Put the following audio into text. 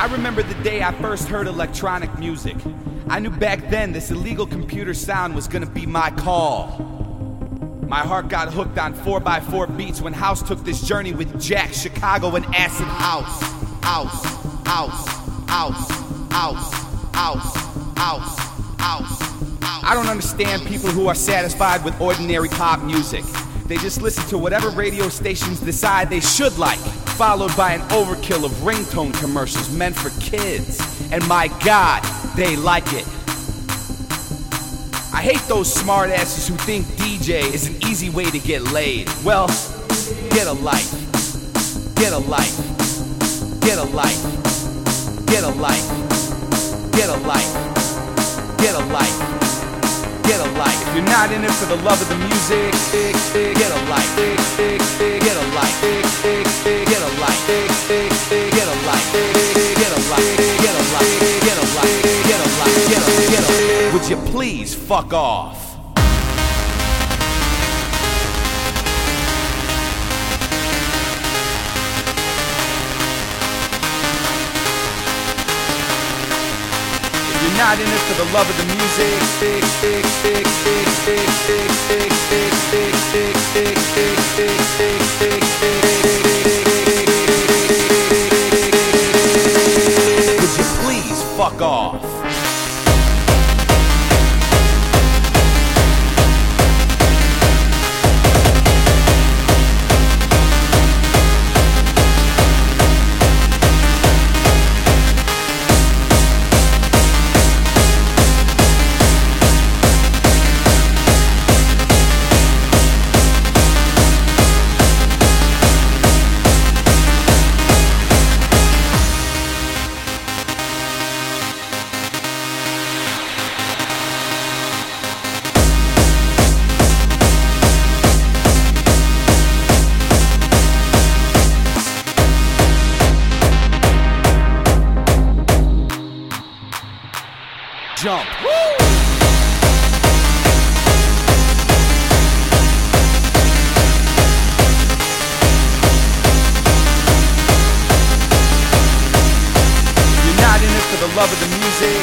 I remember the day I first heard electronic music. I knew back then this illegal computer sound was gonna be my call. My heart got hooked on 4x4 beats when House took this journey with Jack, Chicago, and acid house. House, house, house, house, house, house, house. I don't understand people who are satisfied with ordinary pop music. They just listen to whatever radio stations decide they should like, followed by an overkill of ringtone commercials meant for kids. And my God, they like it. I hate those smartasses who think DJ is an easy way to get laid. Well, get a life. Get a life. Get a life. Get a life. Get a life. Get a life. Get a life. If you're not in it for the love of the music, get a life. Get a life. Get a life. Get a life. Get a life. Get a life. Get a life. Get a life. Get a life. Would you please fuck off? Not in it for the love of the music. Would you please fuck off? Jump. Woo! You're not in it for the love of the music.